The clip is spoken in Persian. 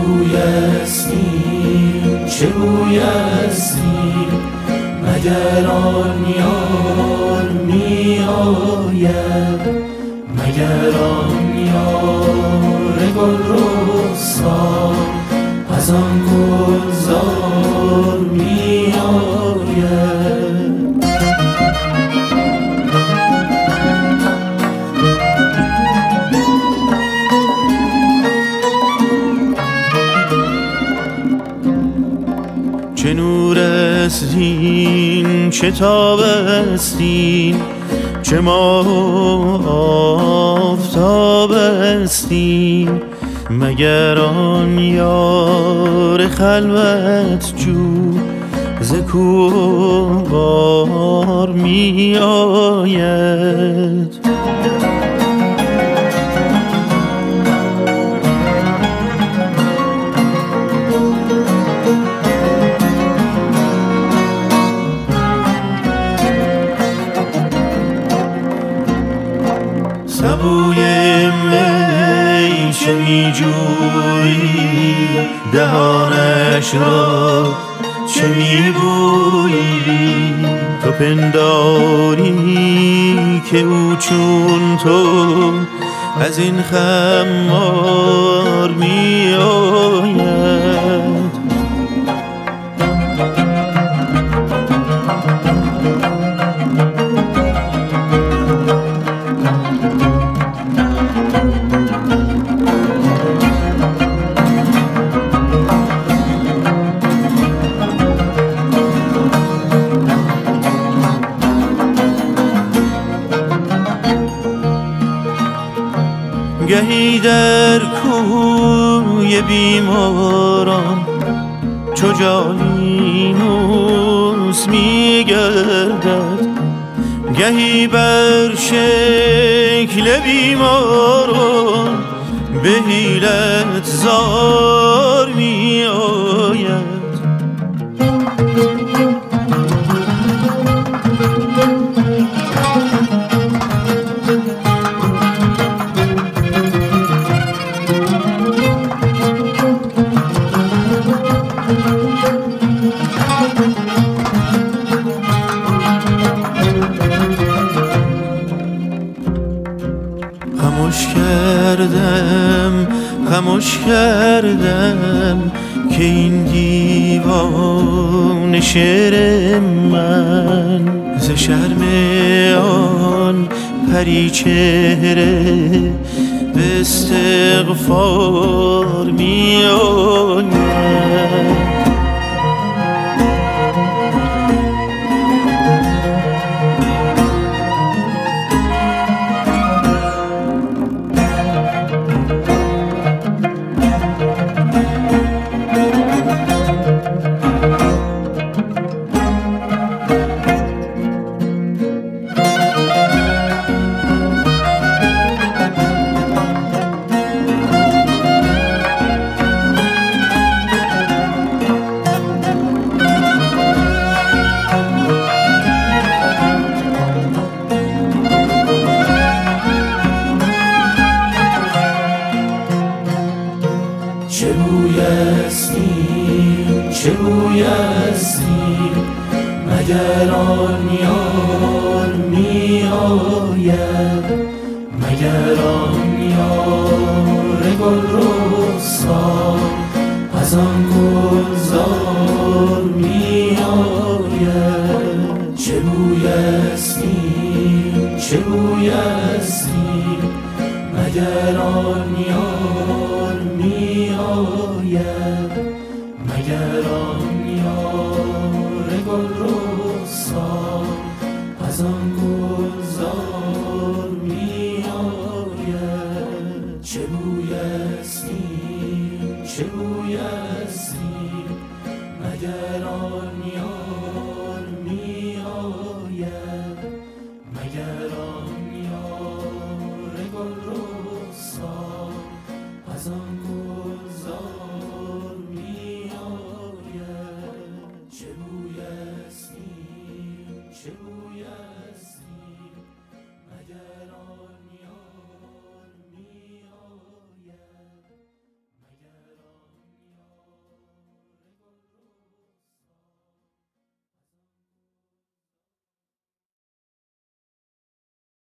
بویستیم چه بویستیم مگر آن یار می آید مگر آن یار گل رخسار از آن گلزار می آید. چه نور استین چه تاب استین چه ماه آفتاب استین مگر آن یار خلوت جو ز کوهوار می آید. سبوی می چه می جویی دهانش را چه می بویی تو پنداری که او چون تو از این خمار می آید. گهی در کوی بیماران چو جالینوس می گردد گهی بر شکل بیماران به حیلت زار می آید. خموش کردم که این دیوانه شعر من ز شرم آن پری چهره به استغفار می آید. چه بویستیم چه بویستیم مگر آن یار می آید مگر آن یار گل رخسار از آن گلزار می آید. چه بویستیم چه بویستیم مگر آن یار می آید مگر آن یار گل رخسار از آن گلزار می آید. چه بویستیم چه بویستیم مگر آن یار